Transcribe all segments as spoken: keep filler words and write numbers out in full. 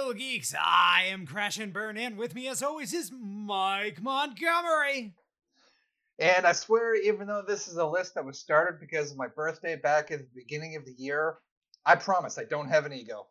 Hello, geeks. I am Crash and Burn, and with me, as always, is Mike Montgomery. And I swear, even though this is a list that was started because of my birthday back at the beginning of the year, I promise I don't have an ego.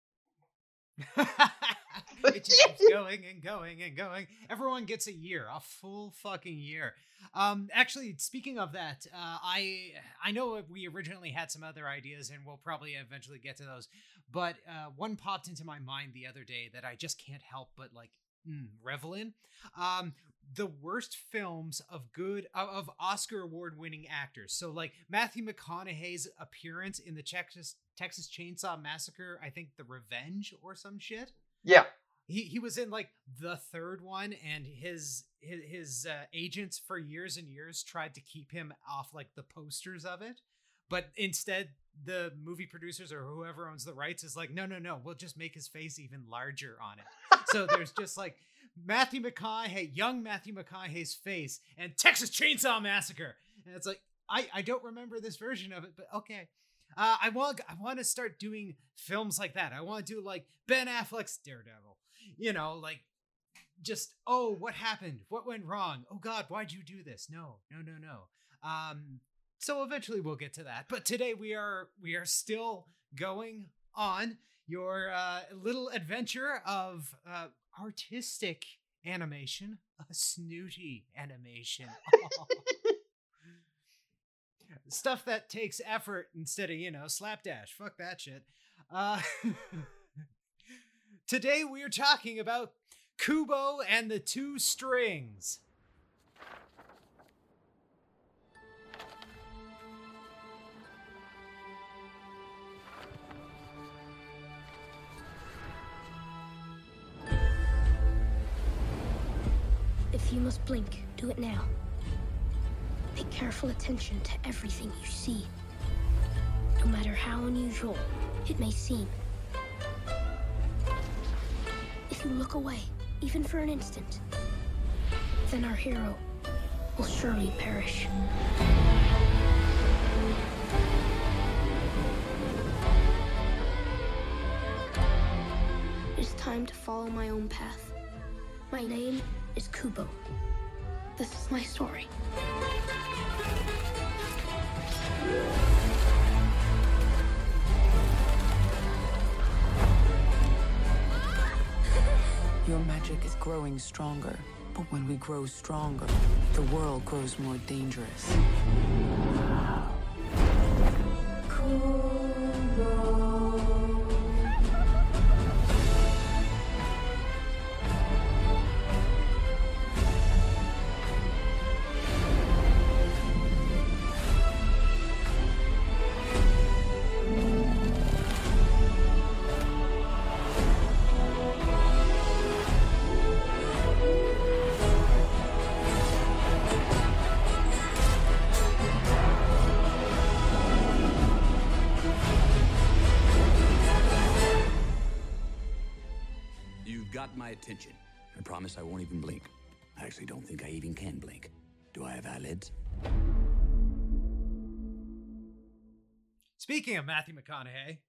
It just keeps going and going and going. Everyone gets a year, a full fucking year. Um, actually, speaking of that, uh, I I know we originally had some other ideas, and we'll probably eventually get to those. But uh, one popped into my mind the other day that I just can't help but like mm, revel in. Um, the worst films of good of Oscar award-winning actors. So like Matthew McConaughey's appearance in the Texas Texas Chainsaw Massacre, I think The Revenge or some shit. Yeah. He he was in like the third one, and his his, his uh, agents for years and years tried to keep him off like the posters of it. But instead, the movie producers or whoever owns the rights is like, no, no, no, we'll just make his face even larger on it. So there's just like Matthew McConaughey, young Matthew McConaughey's face, and Texas Chainsaw Massacre. And it's like, I, I don't remember this version of it, but okay. Uh, I want I want to start doing films like that. I want to do like Ben Affleck's Daredevil. You know, like just, oh, what happened? What went wrong? Oh God, why'd you do this? No, no, no, no. Um, so eventually we'll get to that. But today we are we are still going on your uh, little adventure of uh, artistic animation, a snooty animation. Stuff that takes effort instead of, you know, slapdash. Fuck that shit. Uh, today we are talking about Kubo and the Two Strings. If you must blink, do it now. Pay careful attention to everything you see. No matter how unusual it may seem. If you look away, even for an instant, then our hero will surely perish. It is time to follow my own path. My name is Kubo. This is my story. Your magic is growing stronger, but when we grow stronger, the world grows more dangerous. My attention. I promise I won't even blink. I actually don't think I even can blink. Do I have eyelids? Speaking of Matthew McConaughey.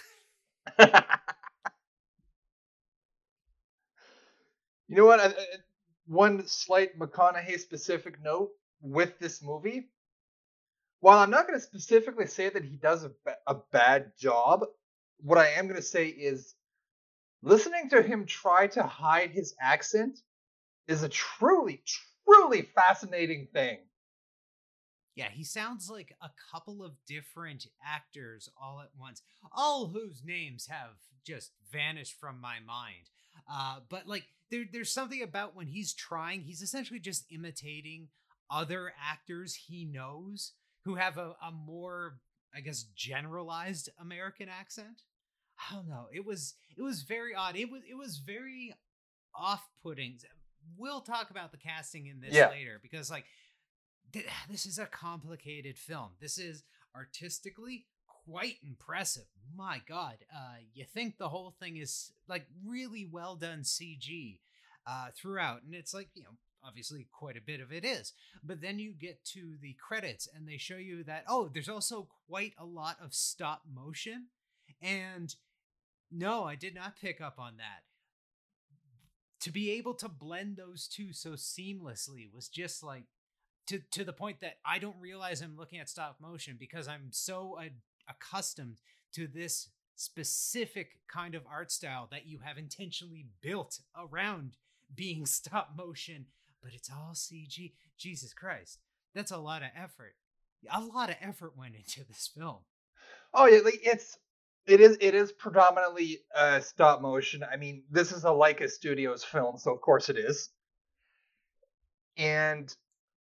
You know what? Uh, one slight McConaughey specific note with this movie. While I'm not going to specifically say that he does a, ba- a bad job, what I am going to say is listening to him try to hide his accent is a truly, truly fascinating thing. Yeah, he sounds like a couple of different actors all at once, all whose names have just vanished from my mind. Uh, but like, there, there's something about when he's trying, he's essentially just imitating other actors he knows who have a, a more, I guess, generalized American accent. I don't know. It was it was very odd. It was it was very off-putting. We'll talk about the casting in this yeah. later because like th- this is a complicated film. This is artistically quite impressive. My God, uh, you think the whole thing is like really well done C G uh, throughout, and it's like, you know, obviously quite a bit of it is. But then you get to the credits, and they show you that oh, there's also quite a lot of stop motion. And No, I did not pick up on that. To be able to blend those two so seamlessly was just like to to the point that I don't realize I'm looking at stop motion because I'm so uh, accustomed to this specific kind of art style that you have intentionally built around being stop motion, but it's all C G. Jesus Christ. That's a lot of effort. A lot of effort went into this film. Oh yeah, like it's it is it is predominantly uh, stop motion. I mean, this is a Leica Studios film, so of course it is. And,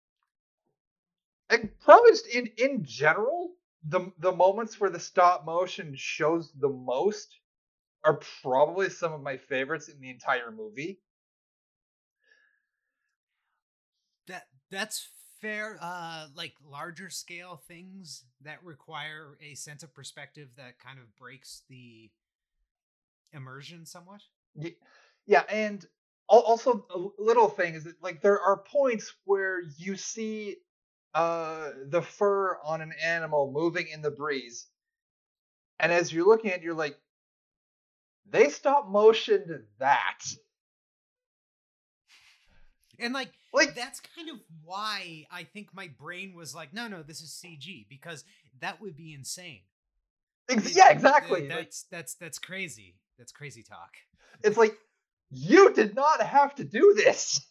and probably just in in general, the the moments where the stop motion shows the most are probably some of my favorites in the entire movie. That that's fair. Uh, like larger scale things that require a sense of perspective that kind of breaks the immersion somewhat. Yeah, yeah, and al- also a little thing is that like there are points where you see uh the fur on an animal moving in the breeze, and as you're looking at it, you're like, they stop motioned that. And like, Like that's kind of why I think my brain was like, no, no, this is C G, because that would be insane. ex- yeah, It- exactly. uh, Like, That's that's that's crazy. That's crazy talk. it's like you did not have to do this.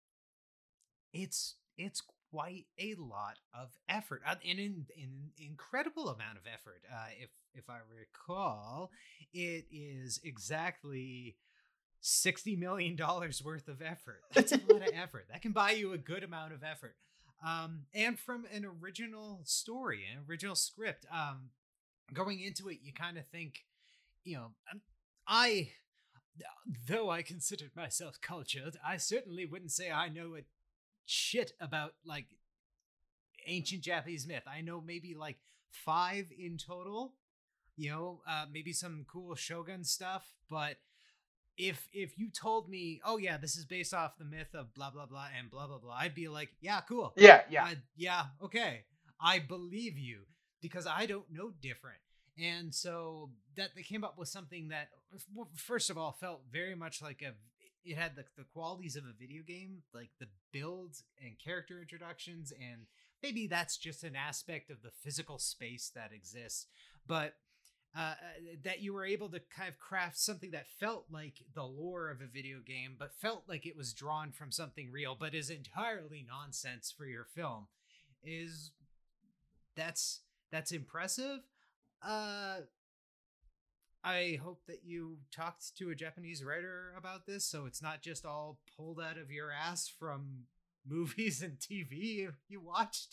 It's it's quite a lot of effort, uh, and an in, incredible amount of effort. Uh, if if I recall, it is exactly sixty million dollars worth of effort. That's a lot of effort. That can buy you a good amount of effort. Um, and from an original story, an original script, um, going into it, you kind of think, you know, um, I, though I considered myself cultured, I certainly wouldn't say I know a shit about like ancient Japanese myth. I know maybe like five in total, you know, uh, maybe some cool shogun stuff, but if if you told me, oh yeah, this is based off the myth of blah blah blah and blah blah blah, I'd be like, yeah, cool. Yeah, yeah. I, yeah, okay. I believe you because I don't know different. And so that they came up with something that, well, first of all, felt very much like a, it had the, the qualities of a video game, like the builds and character introductions. And maybe that's just an aspect of the physical space that exists. But uh, that you were able to kind of craft something that felt like the lore of a video game, but felt like it was drawn from something real, but is entirely nonsense for your film, is that's that's impressive. Uh, I hope that you talked to a Japanese writer about this, so it's not just all pulled out of your ass from movies and T V you watched.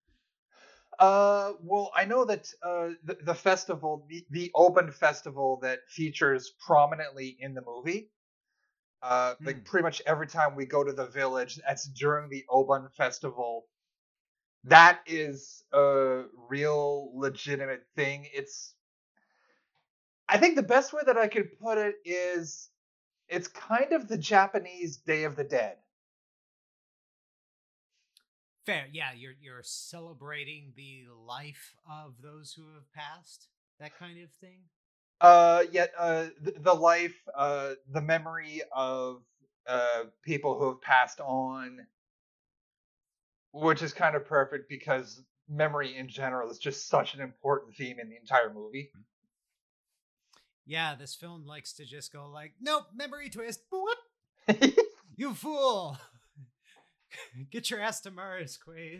Uh, well, I know that uh, the, the festival, the, the Open Festival that features prominently in the movie, uh, Hmm. like pretty much every time we go to the village, that's during the Open Festival. That is a real legitimate thing. It's, I think the best way that I could put it is, it's kind of the Japanese Day of the Dead. Fair, yeah. You're you're celebrating the life of those who have passed, that kind of thing. Uh, yet uh, the, the life, uh, the memory of uh people who have passed on, which is kind of perfect because memory in general is just such an important theme in the entire movie. Yeah, this film likes to just go like, nope, memory twist. Boop. You fool. Get your ass to Mars, Quaid.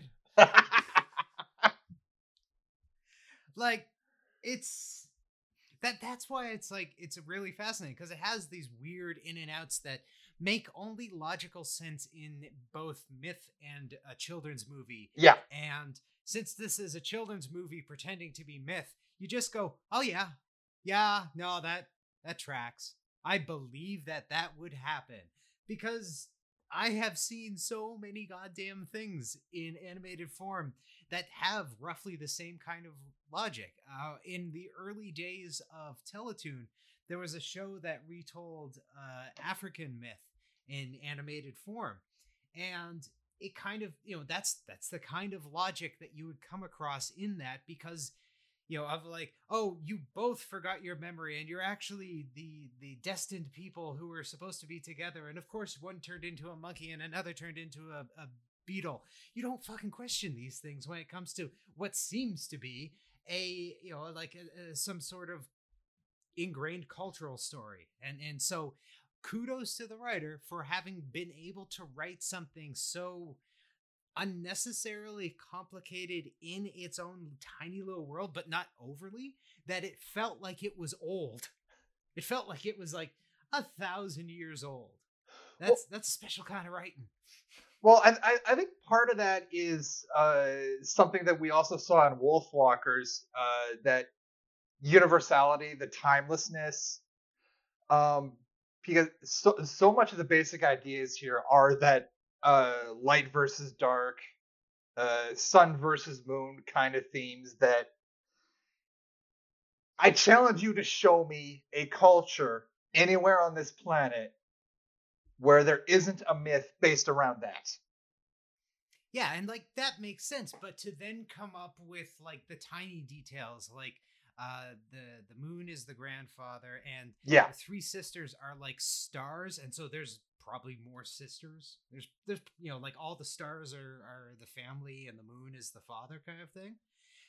Like, it's that that's why it's like it's really fascinating, because it has these weird in and outs that make only logical sense in both myth and a children's movie. Yeah. And since this is a children's movie pretending to be myth, you just go, oh yeah, yeah, no, that that tracks. I believe that that would happen because I have seen so many goddamn things in animated form that have roughly the same kind of logic. Uh, in the early days of Teletoon, there was a show that retold uh, African myth in animated form, and it kind of, you know, that's that's the kind of logic that you would come across in that, because you know, of like, oh, you both forgot your memory and you're actually the the destined people who were supposed to be together. And of course, one turned into a monkey and another turned into a, a beetle. You don't fucking question these things when it comes to what seems to be a, you know, like a, a, some sort of ingrained cultural story. And and so kudos to the writer for having been able to write something so unnecessarily complicated in its own tiny little world, but not overly, that it felt like it was old. It felt like it was like a thousand years old. That's well, that's a special kind of writing. Well, I, I think part of that is uh, something that we also saw in Wolfwalkers, uh, that universality, the timelessness, um, because so, so much of the basic ideas here are that uh, light versus dark, uh, sun versus moon kind of themes that I challenge you to show me a culture anywhere on this planet where there isn't a myth based around that. Yeah, and like that makes sense, but to then come up with like the tiny details, like uh the the moon is the grandfather and yeah. the three sisters are like stars, and so there's probably more sisters. There's there's you know, like all the stars are are the family and the moon is the father kind of thing.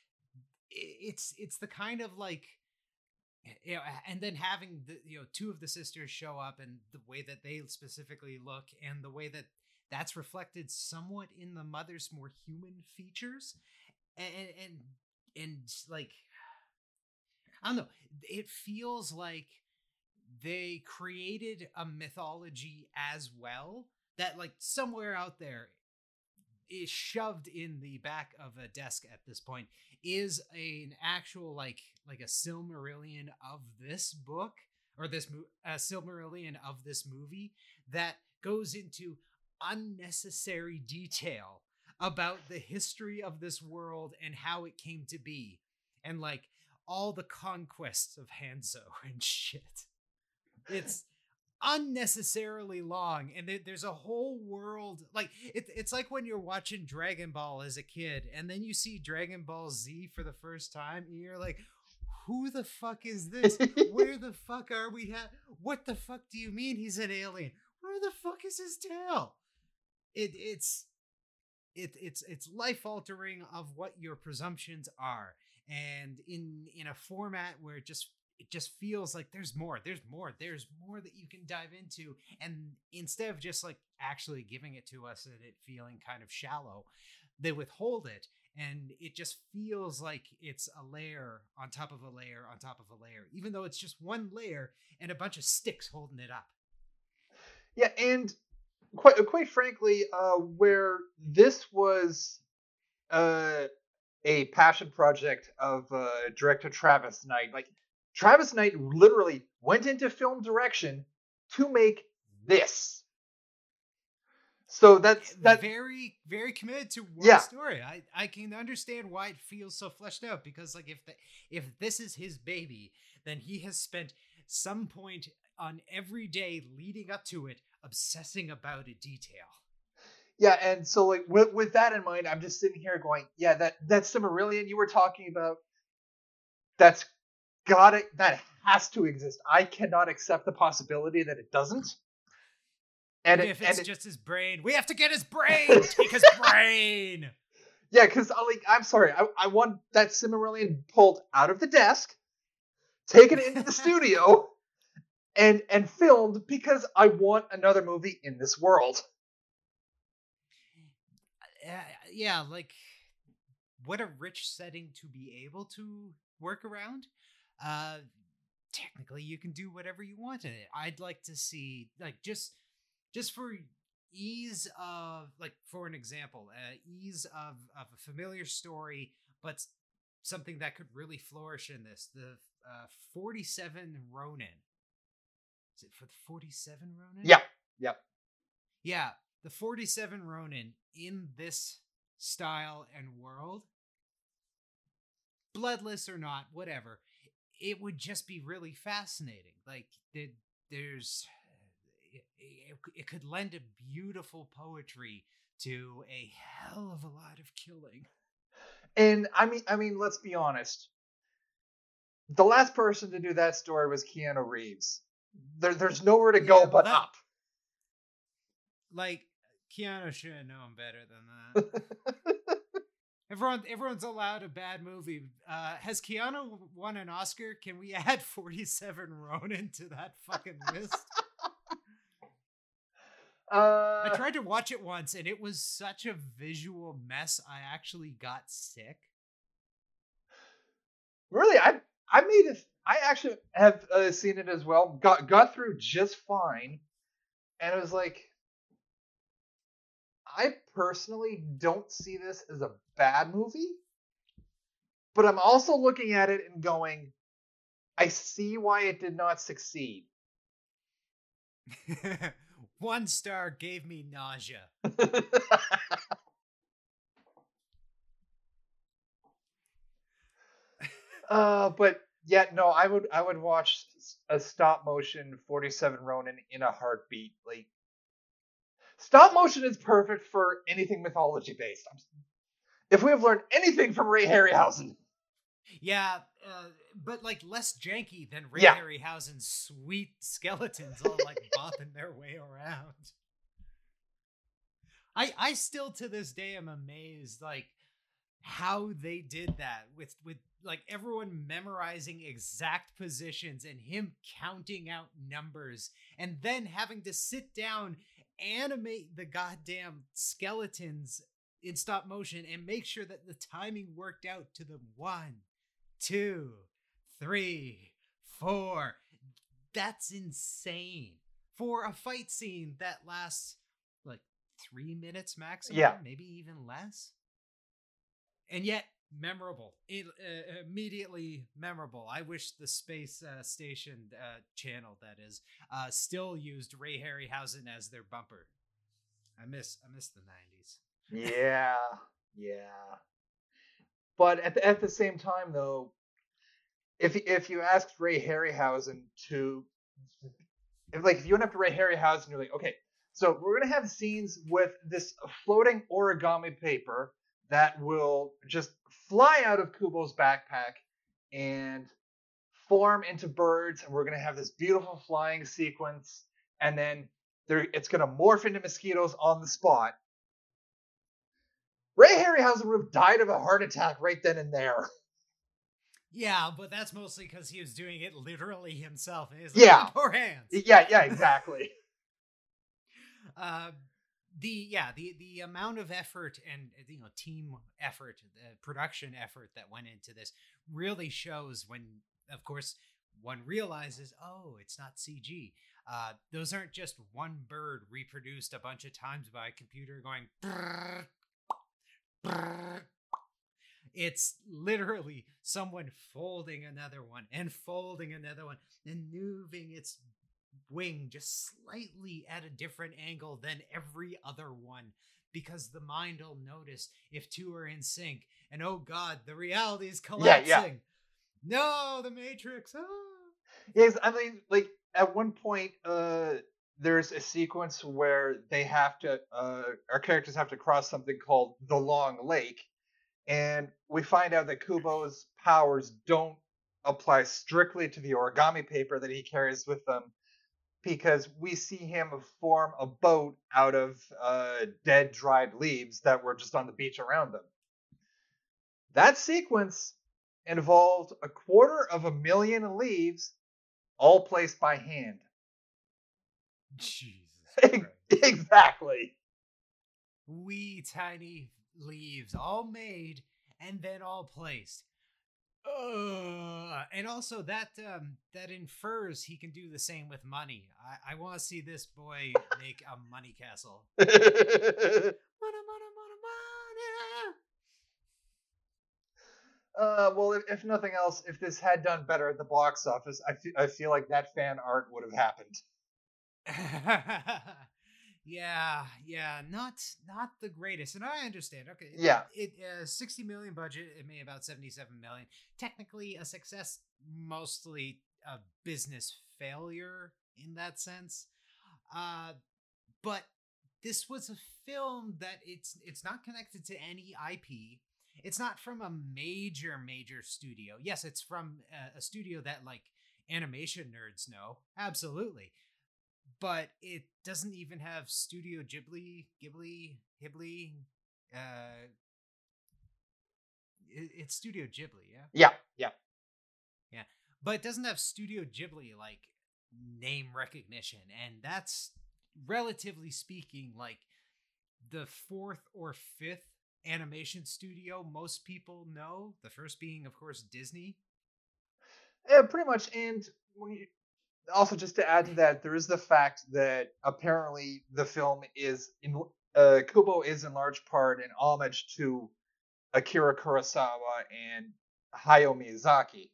It's it's the kind of like, you know, and then having the, you know, two of the sisters show up and the way that they specifically look and the way that that's reflected somewhat in the mother's more human features, and and and like, I don't know, it feels like they created a mythology as well that like somewhere out there is shoved in the back of a desk at this point is a, an actual like like a Silmarillion of this book, or this mo- a Silmarillion of this movie that goes into unnecessary detail about the history of this world and how it came to be, and like all the conquests of Hanzo and shit. It's unnecessarily long, and there, there's a whole world like it, it's like when you're watching Dragon Ball as a kid and then you see Dragon Ball Z for the first time and you're like, who the fuck is this? Where the fuck are we at? What the fuck do you mean he's an alien? Where the fuck is his tail? It it's it it's it's life altering of what your presumptions are, and in in a format where it just it just feels like there's more, there's more, there's more that you can dive into. And instead of just like actually giving it to us and it feeling kind of shallow, they withhold it. And it just feels like it's a layer on top of a layer on top of a layer, even though it's just one layer and a bunch of sticks holding it up. Yeah. And quite, quite frankly, uh, where this was, uh, a passion project of, uh, director Travis Knight, like, Travis Knight literally went into film direction to make this. So that's that very, very committed to one yeah. story. I, I can understand why it feels so fleshed out, because like if the, if this is his baby, then he has spent some point on every day leading up to it obsessing about a detail. Yeah, and so like with, with that in mind, I'm just sitting here going, yeah, that that Silmarillion you were talking about, that's got it. That has to exist. I cannot accept the possibility that it doesn't. And if it, it's and just it, his brain, we have to get his brain. Take his brain. Yeah, because like I'm sorry, I, I want that Silmarillion pulled out of the desk, taken into the studio, and and filmed, because I want another movie in this world. Uh, yeah, like what a rich setting to be able to work around. Uh, technically, you can do whatever you want in it. I'd like to see, like, just just for ease of, like, for an example, uh, ease of, of a familiar story, but something that could really flourish in this. The uh, forty-seven Ronin. Is it for the forty-seven Ronin? Yeah, yeah. Yeah, the forty-seven Ronin in this style and world, bloodless or not, whatever, it would just be really fascinating. Like, there's, it, it could lend a beautiful poetry to a hell of a lot of killing. And I mean, I mean, let's be honest. the last person to do that story was Keanu Reeves. There, there's nowhere to Yeah, go well, but that- up. Like, Keanu should have known better than that. Everyone, everyone's allowed a bad movie. Uh, has Keanu won an Oscar? Can we add forty-seven Ronin to that fucking list? Uh, I tried to watch it once, and it was such a visual mess. I actually got sick. Really, I I made it. I actually have uh, seen it as well. Got got through just fine, and it was like, I personally don't see this as a bad movie, but I'm also looking at it and going, I see why it did not succeed. One star gave me nausea. uh, but yeah, no, I would I would watch a stop motion forty-seven Ronin in a heartbeat. Like, stop motion is perfect for anything mythology based. If we have learned anything from Ray Harryhausen. Yeah, uh, but like less janky than Ray Yeah. Harryhausen's sweet skeletons all like bopping their way around. I I still to this day am amazed like how they did that with with like everyone memorizing exact positions and him counting out numbers and then having to sit down, animate the goddamn skeletons in stop motion and make sure that the timing worked out to the one, two, three, four. That's insane for a fight scene that lasts like three minutes maximum, Yeah. maybe even less. And yet memorable, it, uh, immediately memorable. I wish the space uh, station uh, channel, that is, uh, still used Ray Harryhausen as their bumper. I miss, I miss the nineties. Yeah, yeah. But at the, at the same time, though, if if you asked Ray Harryhausen to, if like if you went up to Ray Harryhausen, you're like, okay, so we're gonna have scenes with this floating origami paper that will just fly out of Kubo's backpack and form into birds, and we're gonna have this beautiful flying sequence, and then there it's gonna morph into mosquitoes on the spot. Ray Harryhausen would have died of a heart attack right then and there. Yeah, but that's mostly because he was doing it literally himself. And he's Yeah. like, poor hands. Yeah, yeah, exactly. Uh, the yeah the the amount of effort and you know team effort, the production effort that went into this really shows when, of course, one realizes, oh, it's not C G. Uh, those aren't just one bird reproduced a bunch of times by a computer going. Brrr, brrr. It's literally someone folding another one and folding another one and moving its wing just slightly at a different angle than every other one, because the mind will notice if two are in sync and oh god, the reality is collapsing. Yeah, yeah. No, the Matrix. Ah. Yes, I mean, like at one point, uh, there's a sequence where they have to, uh, our characters have to cross something called the Long Lake, and we find out that Kubo's powers don't apply strictly to the origami paper that he carries with them, because we see him form a boat out of uh, dead, dried leaves that were just on the beach around them. That sequence involved a quarter of a million leaves, all placed by hand. Jesus Christ. Exactly. Wee tiny leaves all made and then all placed. Uh, and also that um, that infers he can do the same with money. I, I want to see this boy make a money castle. Money, money, money, money. Uh, well, if, if nothing else, if this had done better at the box office, I fe- I feel like that fan art would have happened. yeah, yeah, not not the greatest, and I understand. Okay, Yeah. it uh, sixty million budget, it made about seventy-seven million. Technically a success, mostly a business failure in that sense. Uh, but this was a film that it's it's not connected to any I P. it's not from a major major studio. Yes, it's from a, a studio that like animation nerds know, absolutely, but it doesn't even have Studio Ghibli, Ghibli, Ghibli. Uh, it, it's Studio Ghibli, yeah, Yeah, yeah. yeah, but it doesn't have Studio Ghibli like name recognition, and that's relatively speaking like the fourth or fifth animation studio most people know. The first being, of course, Disney. Yeah, pretty much. And when you, also, just to add to that, there is the fact that apparently the film is in uh, Kubo is in large part an homage to Akira Kurosawa and Hayao Miyazaki.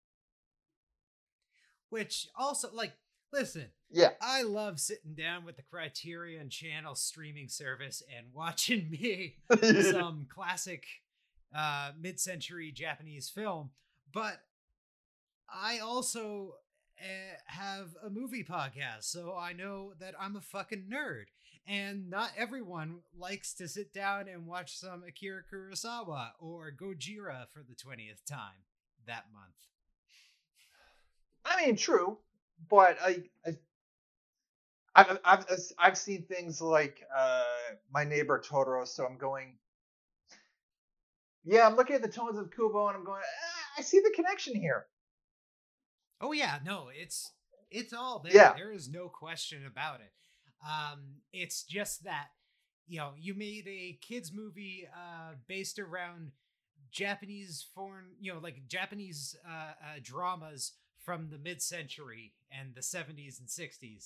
Which also, like, listen, Yeah. I love sitting down with the Criterion Channel streaming service and watching me some classic uh, mid-century Japanese film, but I also uh, have a movie podcast, so I know that I'm a fucking nerd, and not everyone likes to sit down and watch some Akira Kurosawa or Gojira for the twentieth time that month. I mean, true, but I, I I've, I've I've seen things like uh, My Neighbor Totoro, so I'm going. Yeah, I'm looking at the tones of Kubo, and I'm going. Eh, I see the connection here. Oh yeah, no, it's it's all there. Yeah. There is no question about it. Um, it's just that, you know, you made a kids movie uh, based around Japanese foreign, you know, like Japanese uh, uh, dramas from the mid-century and the seventies and sixties.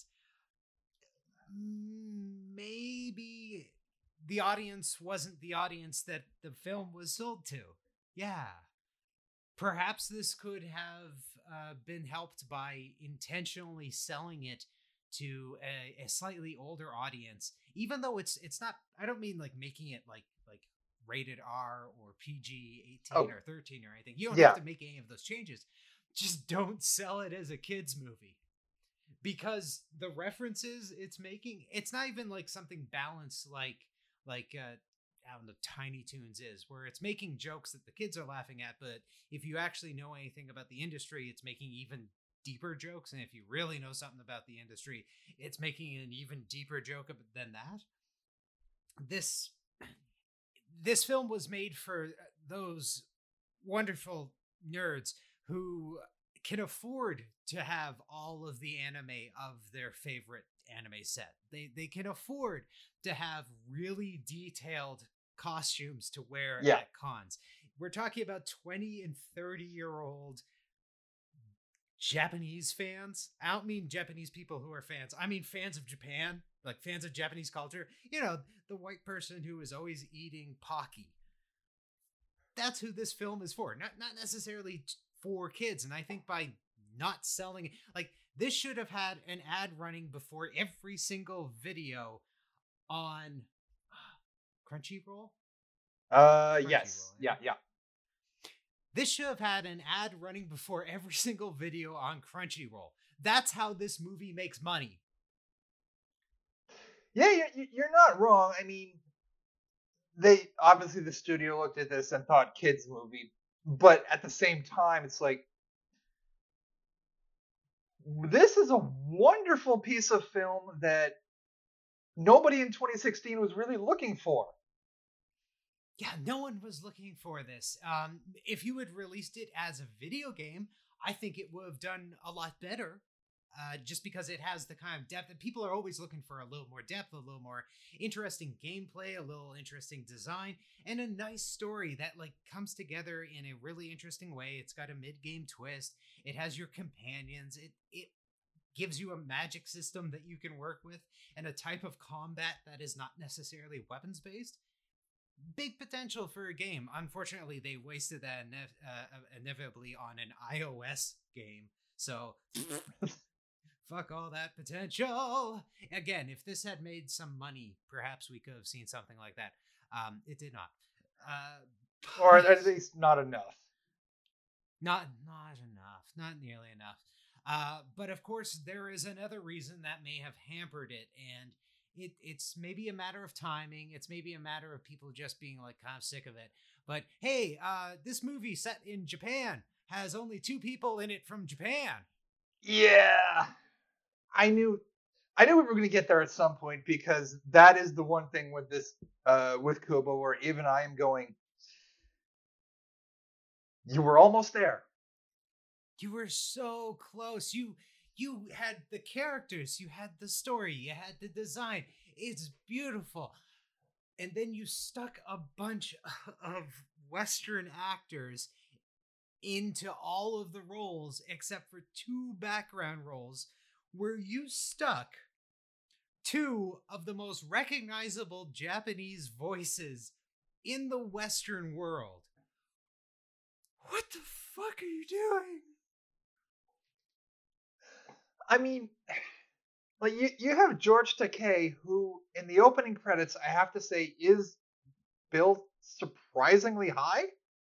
Maybe the audience wasn't the audience that the film was sold to. Yeah. Perhaps this could have uh, been helped by intentionally selling it to a, a slightly older audience, even though it's it's not. I don't mean like making it like like rated R or P G eighteen Oh. or thirteen or anything. You don't Yeah. have to make any of those changes. Just don't sell it as a kids movie, because the references it's making, it's not even like something balanced like like uh, I don't know, Tiny Toons is, where it's making jokes that the kids are laughing at, but if you actually know anything about the industry, it's making even deeper jokes, and if you really know something about the industry, it's making an even deeper joke than that. This this film was made for those wonderful nerds who can afford to have all of the anime of their favorite anime set. They they can afford to have really detailed costumes to wear Yeah. at cons. We're talking about twenty and thirty year old Japanese fans. I don't mean Japanese people who are fans. I mean fans of Japan, like fans of Japanese culture. You know, the white person who is always eating Pocky. That's who this film is for. Not not necessarily t- for kids. And I think by not selling it, like this should have had an ad running before every single video on Crunchyroll. Uh, Crunchyroll, yes, yeah. yeah, yeah. This should have had an ad running before every single video on Crunchyroll. That's how this movie makes money. Yeah, you're, you're not wrong. I mean, they obviously the studio looked at this and thought kids movie, but at the same time, it's like this is a wonderful piece of film that nobody in twenty sixteen was really looking for. Yeah, no one was looking for this. Um, if you had released it as a video game, I think it would have done a lot better. Uh, just because it has the kind of depth that people are always looking for, a little more depth, a little more interesting gameplay, a little interesting design, and a nice story that like comes together in a really interesting way. It's got a mid-game twist. It has your companions. It it gives you a magic system that you can work with and a type of combat that is not necessarily weapons based. Big potential for a game. Unfortunately, they wasted that inev- uh, inevitably on an iOS game. So fuck all that potential. Again, if this had made some money, perhaps we could have seen something like that. Um, it did not. Uh, Or at least not enough. Not not enough. Not nearly enough. Uh, but of course, there is another reason that may have hampered it, and it it's maybe a matter of timing. It's maybe a matter of people just being like kind of sick of it. But hey, uh, this movie set in Japan has only two people in it from Japan. Yeah, I knew, I knew we were going to get there at some point, because that is the one thing with this, uh, with Kubo, where even I am going, you were almost there. You were so close. You you had the characters, you had the story, you had the design. It's beautiful. And then you stuck a bunch of Western actors into all of the roles except for two background roles, where you stuck two of the most recognizable Japanese voices in the Western world. What the fuck are you doing? I mean, like you, you have George Takei, who in the opening credits, I have to say, is billed surprisingly high.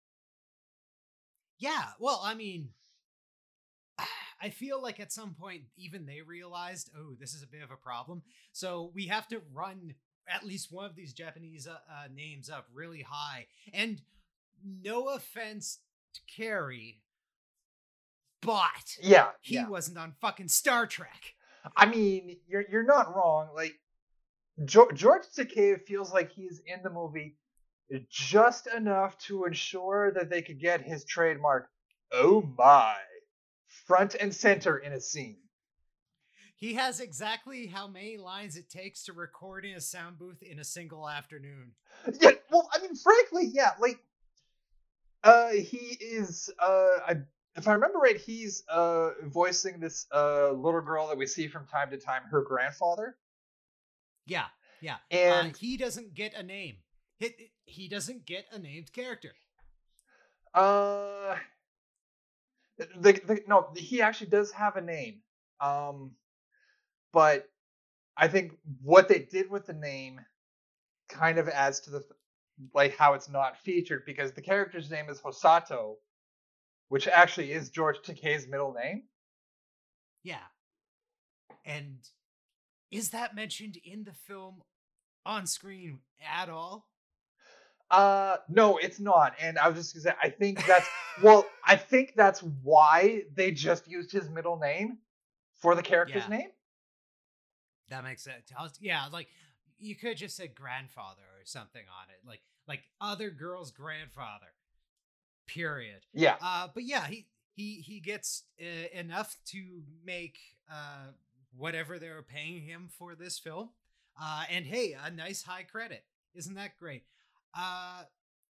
Yeah, well, I mean, I feel like at some point even they realized, oh, this is a bit of a problem. So we have to run at least one of these Japanese uh, uh, names up really high. And no offense to Carrie, but Yeah, he yeah. wasn't on fucking Star Trek. I mean, you're you're not wrong. Like jo- George Takei feels like he's in the movie just enough to ensure that they could get his trademark, "Oh my," front and center in a scene. He has exactly how many lines it takes to record in a sound booth in a single afternoon. Yeah, well, I mean, frankly, yeah, like, uh, he is, uh, I, if I remember right, he's uh voicing this uh little girl that we see from time to time, her grandfather. Yeah, yeah. And uh, he doesn't get a name. He, he doesn't get a named character. Uh, the, the no, he actually does have a name. Um, but I think what they did with the name kind of adds to the like how it's not featured, because the character's name is Hosato, which actually is George Takei's middle name. Yeah. And is that mentioned in the film on screen at all? Uh, no, it's not. And I was just gonna say, I think that's well, I think that's why they just used his middle name for the character's Yeah. name. That makes sense. I was, yeah, like you could just say grandfather or something on it, like like other girl's grandfather. Period. Yeah. Uh, but yeah, he he he gets uh, enough to make uh whatever they were paying him for this film. Uh, and hey, a nice high credit. Isn't that great? Uh,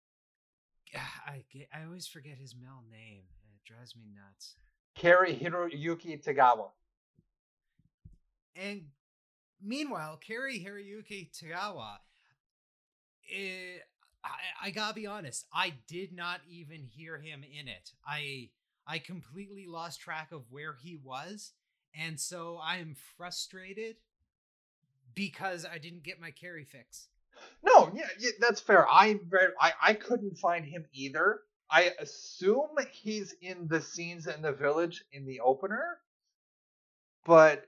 I get, I always forget his middle name. It drives me nuts. Kerry Hiroyuki Tagawa. And meanwhile, Kerry Hiroyuki Tagawa, eh, I, I gotta be honest, I did not even hear him in it. I I completely lost track of where he was, and so I am frustrated because I didn't get my Carrie fix. No, yeah, yeah, that's fair. I very, I I couldn't find him either. I assume he's in the scenes in the village in the opener, but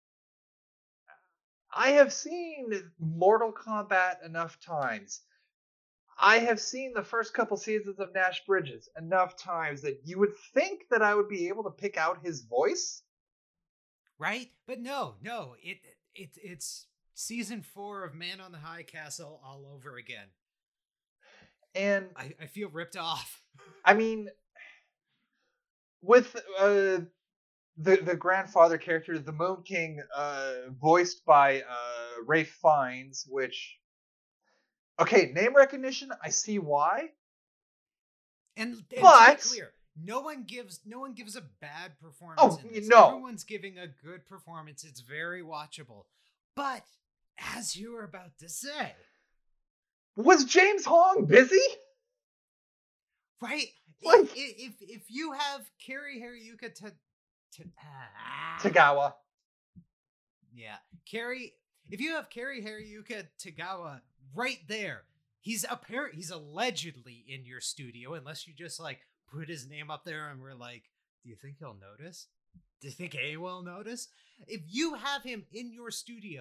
I have seen Mortal Kombat enough times. I have seen the first couple seasons of Nash Bridges enough times that you would think that I would be able to pick out his voice. Right? But no, no, it it it's season four of Man on the High Castle all over again. And I, I feel ripped off. I mean, with uh, the the grandfather character, the Moon King, uh, voiced by uh, Ralph Fiennes, which, okay, name recognition, I see why. And, and But- to be clear, no one gives no one gives a bad performance. Oh, in this. no. Everyone's giving a good performance. It's very watchable. But as you were about to say, Was James Hong busy? right? Like- if, if if you have Kerry Hiroyuki to to ah, Tagawa. yeah, Kerry. If you have Kerry Hiroyuki Tagawa right there, he's apparent. He's allegedly in your studio, unless you just like put his name up there and we're like, do you think he'll notice? Do you think anyone will notice? If you have him in your studio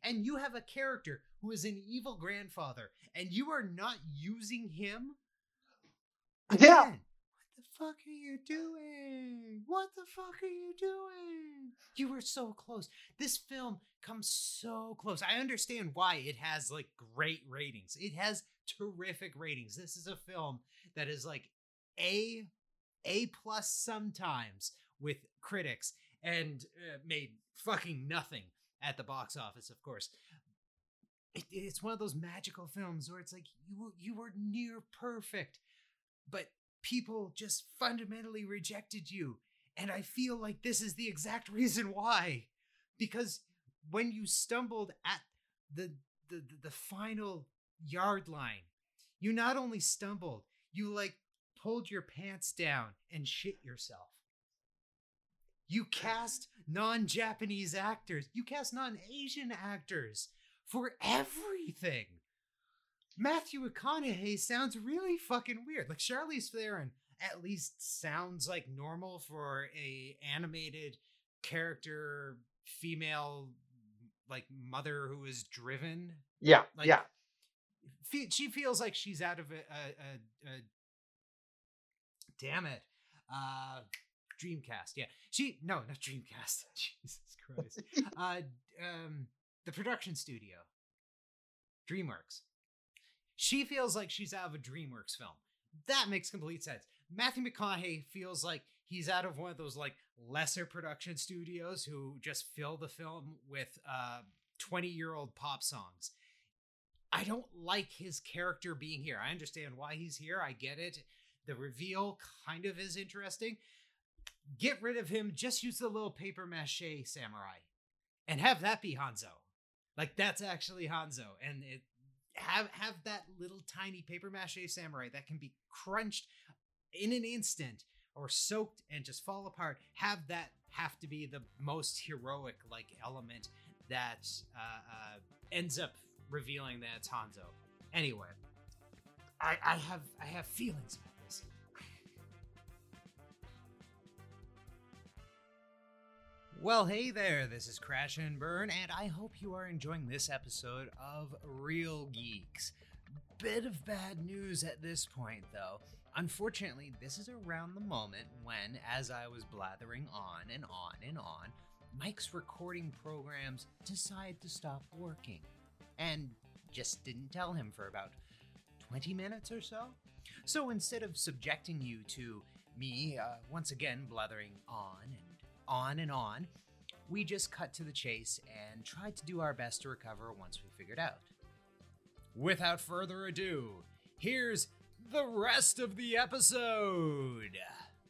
and you have a character who is an evil grandfather, and you are not using him. Again, Yeah. what the fuck are you doing? What the fuck are you doing? You were so close. This film comes so close. I understand why it has like great ratings. It has terrific ratings. This is a film that is like A, A plus sometimes with critics, and uh, made fucking nothing at the box office, of course. It, it's one of those magical films where it's like you were, you were near perfect, but people just fundamentally rejected you. And I feel like this is the exact reason why. Because when you stumbled at the the, the, the final yard line, you not only stumbled, you like pulled your pants down and shit yourself. You cast non-Japanese actors. You cast non-Asian actors for everything. Matthew McConaughey sounds really fucking weird. Like Charlize Theron at least sounds like normal for a animated character, female, like mother who is driven. Yeah, Like, yeah. fe- she feels like she's out of a, a, a, a damn it, uh, Dreamcast. Yeah, she no, not Dreamcast. Jesus Christ. uh, um, the production studio, DreamWorks. She feels like she's out of a DreamWorks film. That makes complete sense. Matthew McConaughey feels like he's out of one of those like lesser production studios who just fill the film with uh twenty year old pop songs. I don't like his character being here. I understand why he's here. I get it. The reveal kind of is interesting. Get rid of him. Just use the little paper mache samurai and have that be Hanzo. Like that's actually Hanzo. And it have have that little tiny paper mache samurai that can be crunched in an instant or soaked and just fall apart. Have that have to be the most heroic like element that uh, uh, ends up revealing that it's Hanzo. Anyway, I, I have I have feelings about this. Well, hey there, this is Crash and Burn, and I hope you are enjoying this episode of Real Geeks. Bit of bad news at this point, though. Unfortunately, this is around the moment when, as I was blathering on and on and on, Mike's recording programs decide to stop working. And just didn't tell him for about twenty minutes or so. So instead of subjecting you to me, uh, once again, blathering on and on and on, we just cut to the chase and tried to do our best to recover once we figured out. Without further ado, here's the rest of the episode.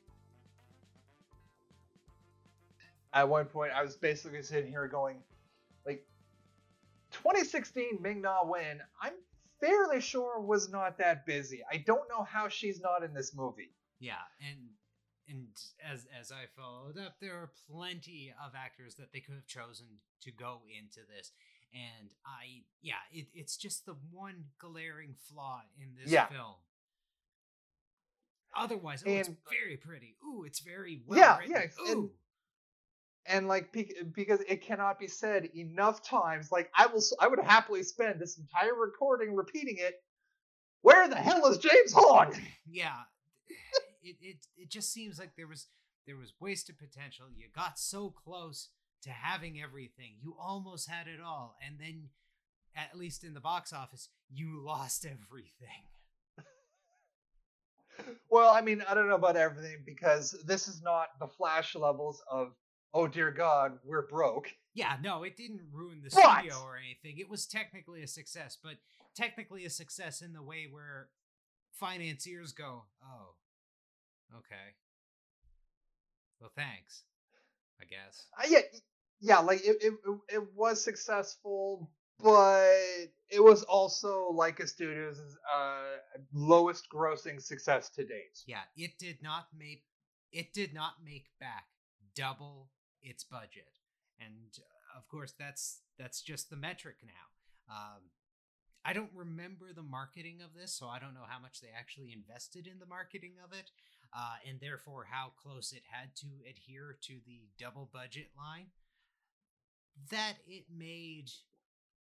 At one point, I was basically sitting here going, like, twenty sixteen Ming Na Wen, I'm fairly sure was not that busy. I don't know how she's not in this movie. Yeah, and and as as I followed up, there are plenty of actors that they could have chosen to go into this. And I, yeah, it, it's just the one glaring flaw in this Yeah. film. Otherwise, oh, And- it's very pretty. Ooh, it's very well Yeah, written. yeah, it's- and- Ooh. And like pe- because it cannot be said enough times, like I will, I would happily spend this entire recording repeating it. Where the hell is James Hong? Yeah, it, it it just seems like there was there was wasted potential. You got so close to having everything. You almost had it all, and then, at least in the box office, you lost everything. Well, I mean, I don't know about everything because this is not the Flash levels of, oh dear God, we're broke. Yeah, no, it didn't ruin the But- studio or anything. It was technically a success, but technically a success in the way where financiers go, oh, okay. Well, thanks, I guess. Uh, yeah, yeah, like it, it, it was successful, but it was also Leica Studios' uh, lowest grossing success to date. Yeah, it did not make it did not make back double its budget, and uh, of course that's that's just the metric now. Um, I don't remember the marketing of this, so I don't know how much they actually invested in the marketing of it, uh, and therefore how close it had to adhere to the double budget line. That it made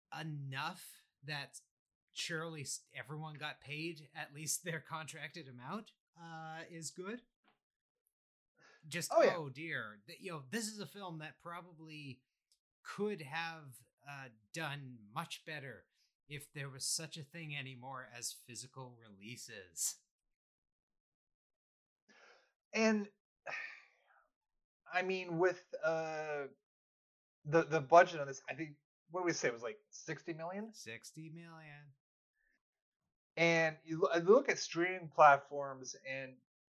enough that surely s- everyone got paid at least their contracted amount uh, is good. Just Oh, yeah. oh dear, th- you know, this is a film that probably could have uh, done much better if there was such a thing anymore as physical releases. And I mean, with uh the the budget on this, I think what did we say it was like sixty million. sixty million. And you lo- you look at streaming platforms, and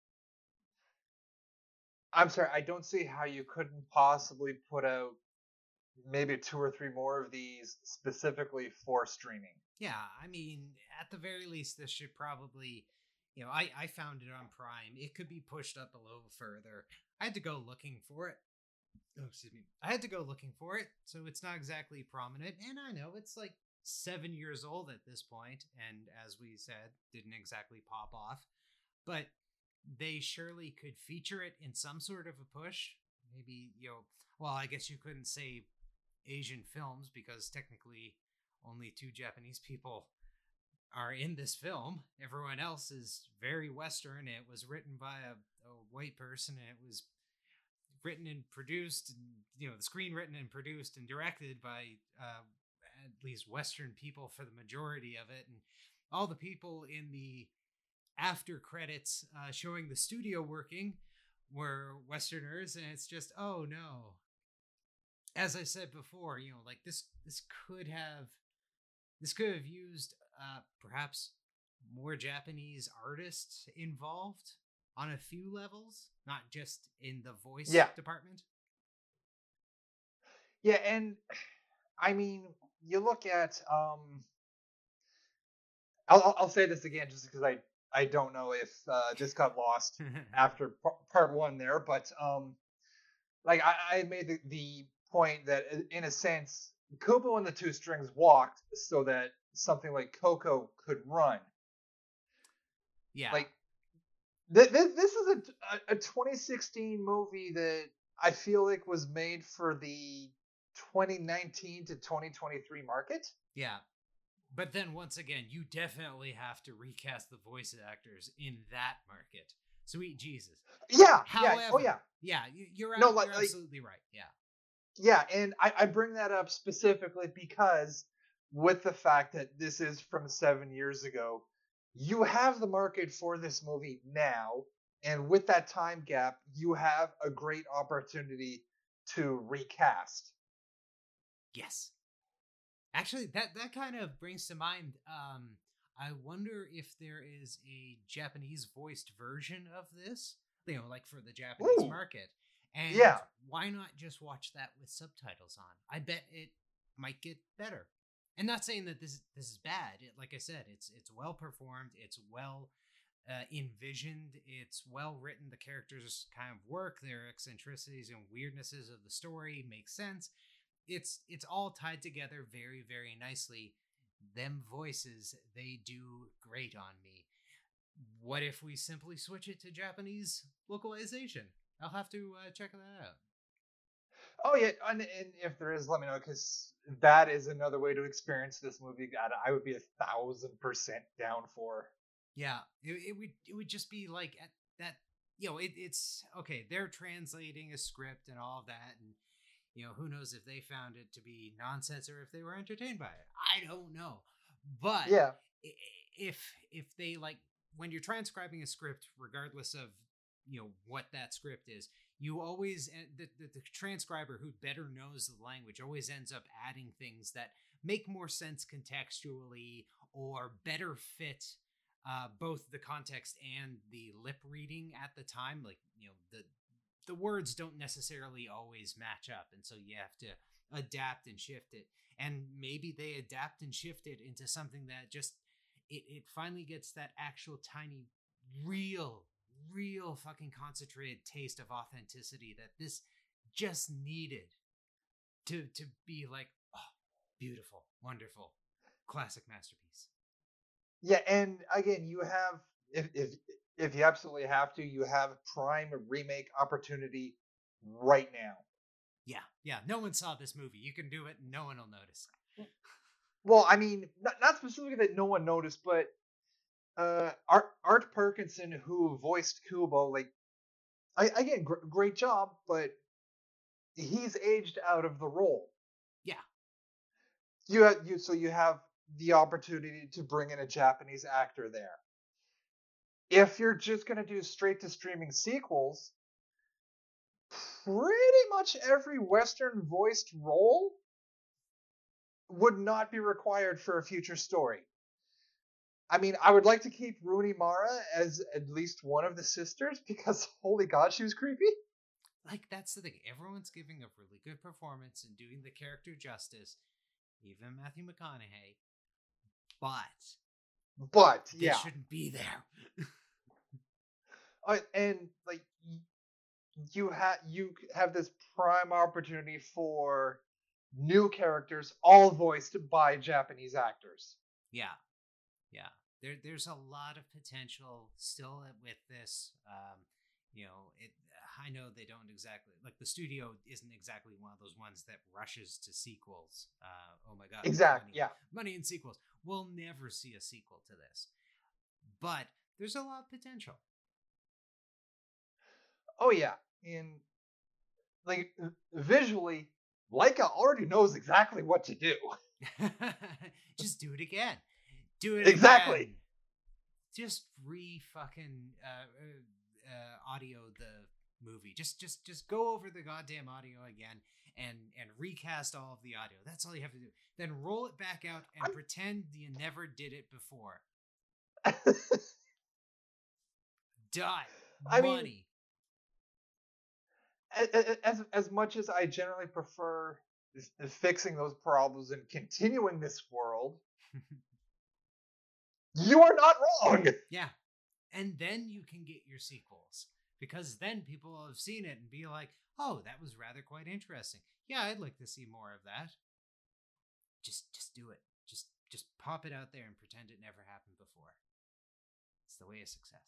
I'm sorry, I don't see how you couldn't possibly put out maybe two or three more of these specifically for streaming. Yeah, I mean, at the very least, this should probably, you know, I, I found it on Prime. It could be pushed up a little further. I had to go looking for it. Oh, excuse me. I had to go looking for it, so it's not exactly prominent. And I know it's like seven years old at this point, and as we said, didn't exactly pop off. But they surely could feature it in some sort of a push. Maybe, you know, well, I guess you couldn't say Asian films because technically only two Japanese people are in this film. Everyone else is very Western. It was written by a, a white person, and it was written and produced, and you know, the screen written and produced and directed by uh, at least Western people for the majority of it, and all the people in the after credits uh, showing the studio working were Westerners, and it's just oh no. As I said before, you know, like this this could have this could have used uh, perhaps more Japanese artists involved on a few levels, not just in the voice Yeah. department. Yeah, and I mean, you look at um I'll I'll- I'll say this again just because I I don't know if uh, this got lost after p- part one there, but um like I, I made the, the point that i- in a sense Kubo and the Two Strings walked so that something like Coco could run. Yeah. Like th- th- this is a, a a twenty sixteen movie that I feel like was made for the twenty nineteen to twenty twenty-three market. Yeah. But then once again, you definitely have to recast the voice actors in that market. Sweet Jesus. Yeah, However, yeah, oh yeah, yeah, you, you're, No, ab- like- you're like- absolutely right. Yeah. yeah, and I, I bring that up specifically because with the fact that this is from seven years ago, you have the market for this movie now, and with that time gap, you have a great opportunity to recast. Yes. Actually, that that kind of brings to mind. Um, I wonder if there is a Japanese voiced version of this. You know, like for the Japanese Ooh. market. And Yeah. why not just watch that with subtitles on? I bet it might get better. And not saying that this this is bad. It, like I said, it's it's well performed. It's well uh, envisioned. It's well written. The characters kind of work. Their eccentricities and weirdnesses of the story make sense. It's it's all tied together very very nicely. Them voices, they do great on me. What if we simply switch it to Japanese localization? I'll have to uh, check that out. Oh yeah, and, and if there is, let me know because that is another way to experience this movie. God, I would be a thousand percent down for. Yeah, it, it would it would just be like at that. You know, it, it's okay. They're translating a script and all of that, and you know, who knows if they found it to be nonsense or if they were entertained by it. I don't know, but Yeah, i- if if they like when you're transcribing a script, regardless of you know what that script is, you always eh, the, the, the transcriber who better knows the language always ends up adding things that make more sense contextually or better fit uh, both the context and the lip reading at the time. Like you know the the words don't necessarily always match up, and so you have to adapt and shift it. And maybe they adapt and shift it into something that just it, it finally gets that actual tiny real real fucking concentrated taste of authenticity that this just needed to to be like oh beautiful wonderful classic masterpiece. yeah, and again, you have if if if you absolutely have to, you have prime remake opportunity right now. Yeah, yeah, no one saw this movie. You can do it and no one will notice. well, I mean, not, not specifically that no one noticed, but uh, Art Art Parkinson, who voiced Kubo, like, I again, gr- great job, but he's aged out of the role. Yeah. You have you so you have the opportunity to bring in a Japanese actor there. If you're just gonna do straight to streaming sequels, pretty much every Western voiced role would not be required for a future story. I mean, I would like to keep Rooney Mara as at least one of the sisters because holy god, she was creepy. Like, that's the thing. Everyone's giving a really good performance and doing the character justice, even Matthew McConaughey. But, But they yeah, shouldn't be there. uh, and like you have you have this prime opportunity for new characters, all voiced by Japanese actors. Yeah, yeah. There, there's a lot of potential still with this. Um, you know, it. I know they don't exactly like the studio isn't exactly one of those ones that rushes to sequels. Uh, oh my god! Exactly. Money, Yeah. money in sequels. We'll never see a sequel to this, but there's a lot of potential. Oh yeah, and like visually, Leica already knows exactly what to do. Just do it again. Do it Exactly. again. Just re fucking uh, uh, uh, audio the movie. Just just just go over the goddamn audio again and and recast all of the audio. That's all you have to do. Then roll it back out and I'm... pretend you never did it before. Done. I Money. Mean, as as much as I generally prefer fixing those problems and continuing this world, you are not wrong. Yeah. And then you can get your sequels. Because then people will have seen it and be like, oh, that was rather quite interesting. Yeah, I'd like to see more of that. Just just do it. Just just pop it out there and pretend it never happened before. It's the way of success.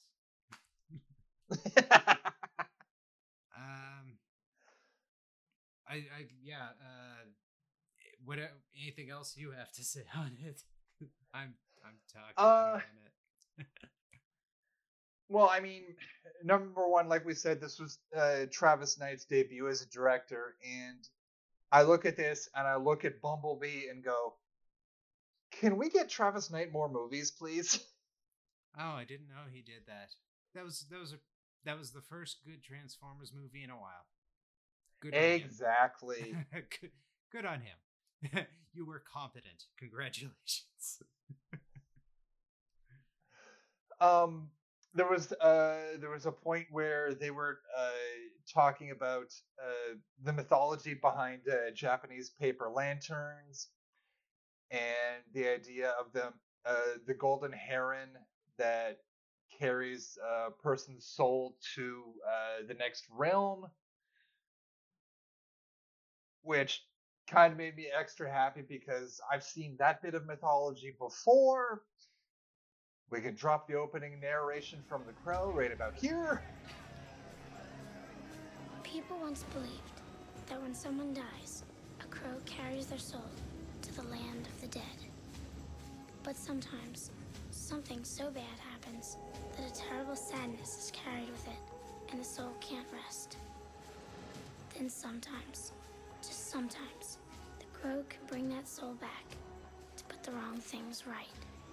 um I I yeah, uh what anything else you have to say on it? I'm I'm talking uh, on it. Well, I mean, number one, like we said, this was uh, Travis Knight's debut as a director, and I look at this and I look at Bumblebee and go, "Can we get Travis Knight more movies, please?" Oh, I didn't know he did that. That was that was a that was the first good Transformers movie in a while. Good on exactly. him. good, good on him. You were competent. Congratulations. um. There was uh there was a point where they were uh talking about uh the mythology behind uh, Japanese paper lanterns and the idea of them uh the golden heron that carries a person's soul to uh the next realm, which kind of made me extra happy because I've seen that bit of mythology before. We can drop the opening narration from The Crow right about here. People once believed that when someone dies, a crow carries their soul to the land of the dead. But sometimes, something so bad happens that a terrible sadness is carried with it, and the soul can't rest. Then sometimes, just sometimes, the crow can bring that soul back to put the wrong things right.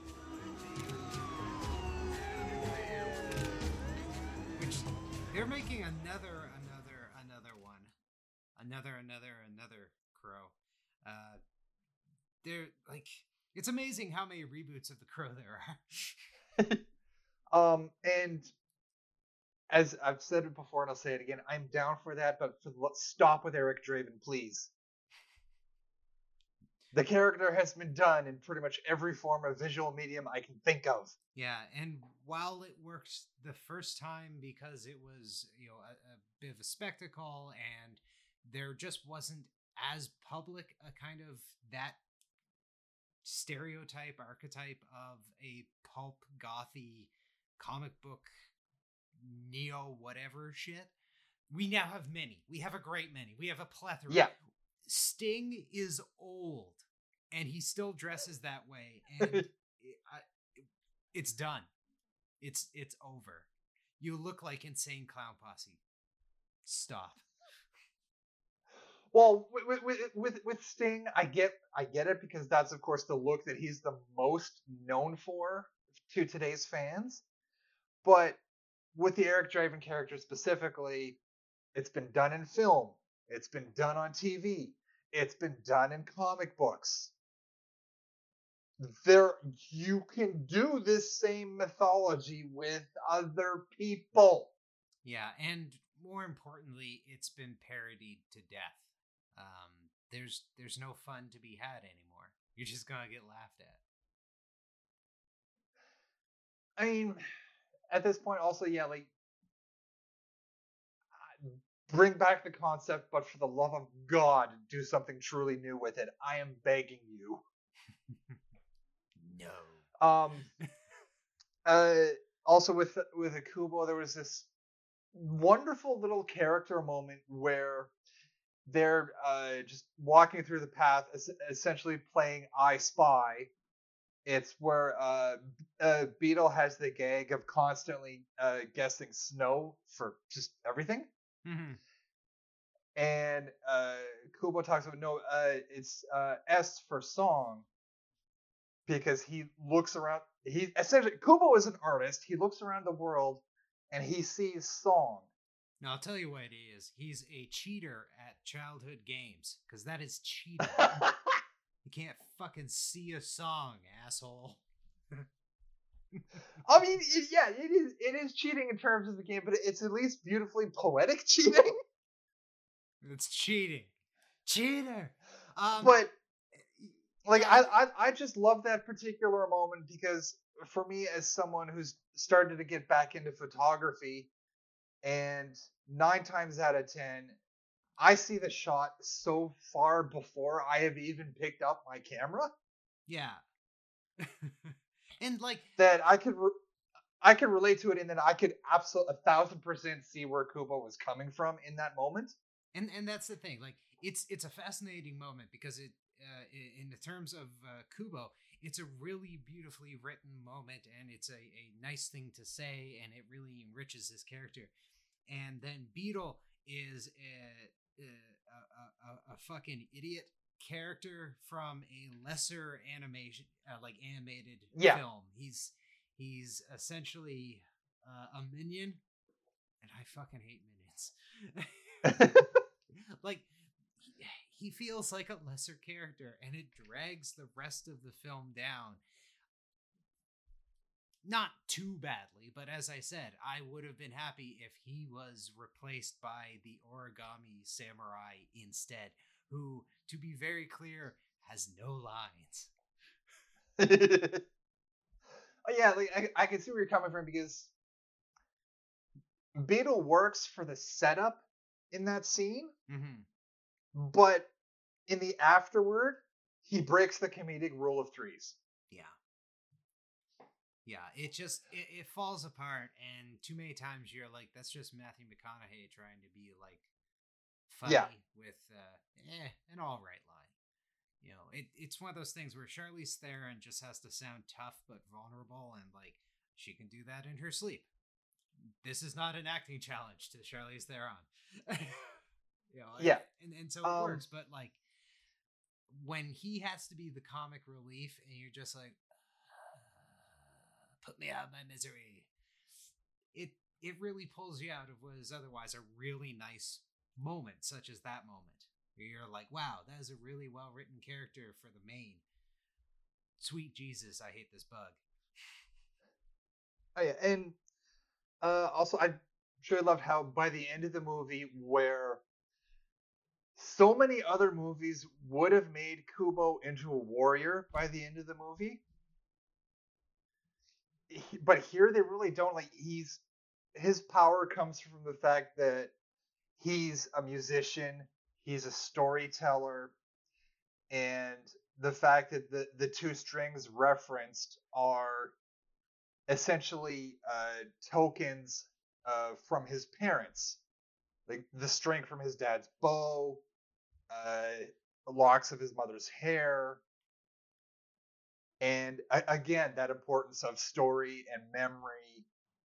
Which they're making another, another, another one, another, another, another Crow. Uh, they're like, it's amazing how many reboots of the Crow there are. um, and as I've said it before, and I'll say it again, I'm down for that. But for, let's stop with Eric Draven, please. The character has been done in pretty much every form of visual medium I can think of. Yeah, and while it worked the first time because it was, you know, a, a bit of a spectacle and there just wasn't as public a kind of that stereotype, archetype of a pulp gothy comic book neo whatever shit. We now have many. We have a great many. We have a plethora. Yeah. Sting is old. and he still dresses that way, and it, I, it's done. It's it's over. You look like Insane Clown Posse. Stop. Well, with, with with with Sting, I get I get it because that's of course the look that he's the most known for to today's fans. But with the Eric Draven character specifically, it's been done in film, it's been done on T V, it's been done in comic books. There, you can do this same mythology with other people. Yeah, and more importantly, it's been parodied to death. Um, there's there's no fun to be had anymore. You're just gonna get laughed at. I mean, at this point, also, yeah, like, bring back the concept, but for the love of God, do something truly new with it. I am begging you. No. Um. uh. Also, with with Akubo, there was this wonderful little character moment where they're uh, just walking through the path, essentially playing I Spy. It's where uh, uh, Beetle has the gag of constantly uh, guessing snow for just everything. Mm-hmm. And uh, Kubo talks about, no, uh, it's uh, S for song. Because he looks around, he essentially, Kubo is an artist. He looks around the world and he sees song. Now, I'll tell you what he is. He's a cheater at childhood games, because that is cheating. You can't fucking see a song, asshole. I mean, it, yeah, it is it is cheating in terms of the game, but it's at least beautifully poetic cheating. It's cheating. Cheater! Um, but, like, yeah. I, I, I just love that particular moment because for me, as someone who's started to get back into photography, and nine times out of ten, I see the shot so far before I have even picked up my camera. Yeah. And like that I could, re- I could relate to it, and then I could absolutely a thousand percent see where Kubo was coming from in that moment. And and that's the thing. Like it's it's a fascinating moment because it, uh, in the terms of uh, Kubo, it's a really beautifully written moment, and it's a, a nice thing to say, and it really enriches his character. And then Beetle is a, a, a, a fucking idiot character from a lesser animation, uh, like animated yeah. film. He's he's essentially uh, a minion, and I fucking hate minions. Like he, he feels like a lesser character, and it drags the rest of the film down. Not too badly, but as I said, I would have been happy if he was replaced by the Origami Samurai instead, who, to be very clear, has no lines. Oh, yeah, like, I, I can see where you're coming from because Beetle works for the setup in that scene, Mm-hmm. but in the afterward, he breaks the comedic rule of threes. Yeah. Yeah, it just, it, it falls apart, and too many times you're like, that's just Matthew McConaughey trying to be, like, funny yeah. with, uh, eh, an all right line. You know, it, it's one of those things where Charlize Theron just has to sound tough but vulnerable, and, like, she can do that in her sleep. This is not an acting challenge to Charlize Theron. You know, yeah. And, and so it um, works, but, like, when he has to be the comic relief, and you're just like, put me out of my misery, it it really pulls you out of what is otherwise a really nice moment, such as that moment where you're like, wow, that is a really well written character for the main. Sweet Jesus, I hate this bug. Oh, yeah. And uh, also, I sure loved how by the end of the movie, where so many other movies would have made Kubo into a warrior by the end of the movie, but here they really don't. Like, he's his power comes from the fact that he's a musician, he's a storyteller, and the fact that the the two strings referenced are essentially uh, tokens uh, from his parents, like the string from his dad's bow, uh, the locks of his mother's hair, And I, again, that importance of story and memory,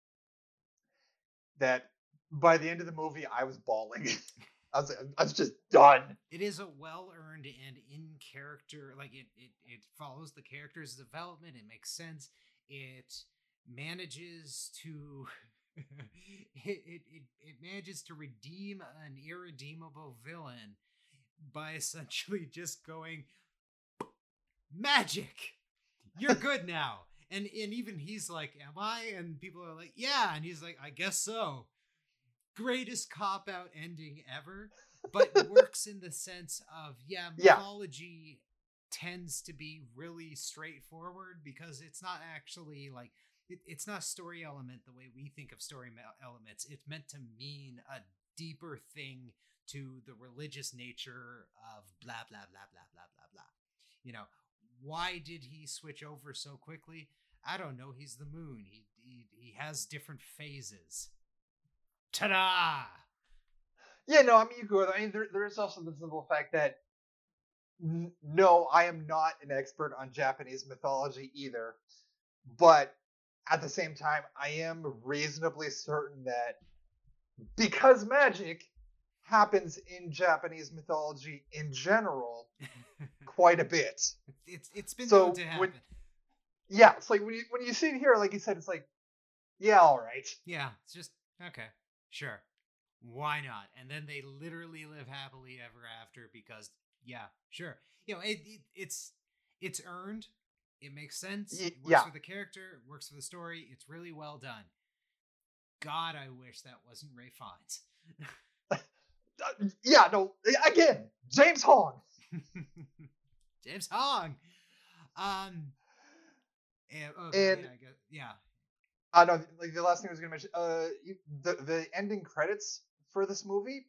that by the end of the movie, I was bawling. I was, I was just done. It is a well-earned and in character, like it, it, it follows the character's development. It makes sense. It manages to, it, it, it, it manages to redeem an irredeemable villain by essentially just going, magic, you're good now. And and even he's like, am I? And people are like, yeah. And he's like, I guess so. Greatest cop-out ending ever, but works in the sense of, yeah, Yeah. mythology tends to be really straightforward because it's not actually like, it, it's not a story element the way we think of story me- elements. It's meant to mean a deeper thing to the religious nature of blah, blah, blah, blah, blah, blah, blah. You know, why did he switch over so quickly? I don't know. He's the moon. He he, he has different phases. Ta-da! Yeah, no, I mean, you go with it. I mean, there, there is also the simple fact that, n- no, I am not an expert on Japanese mythology either. But at the same time, I am reasonably certain that because magic happens in Japanese mythology in general quite a bit. It's it's been So known to happen. when- Yeah, it's like when you when you see it here, like you said, it's like, yeah, all right. Yeah, it's just okay, sure, why not? And then they literally live happily ever after because, yeah, sure, you know, it, it it's it's earned. It makes sense. Y- It works yeah. for the character. It works for the story. It's really well done. God, I wish that wasn't Ray Fiennes. Uh, yeah, no, again, James Hong. James Hong. Um. And, okay, And- yeah, I guess, yeah. I know, like the last thing I was going to mention, uh, you- the the ending credits for this movie.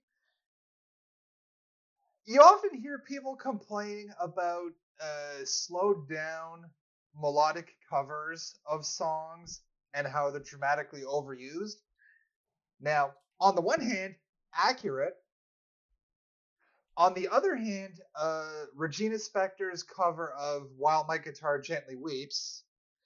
You often hear people complaining about uh, slowed down melodic covers of songs and how they're dramatically overused. Now, on the one hand, accurate. On the other hand, uh, Regina Spektor's cover of "While My Guitar Gently Weeps."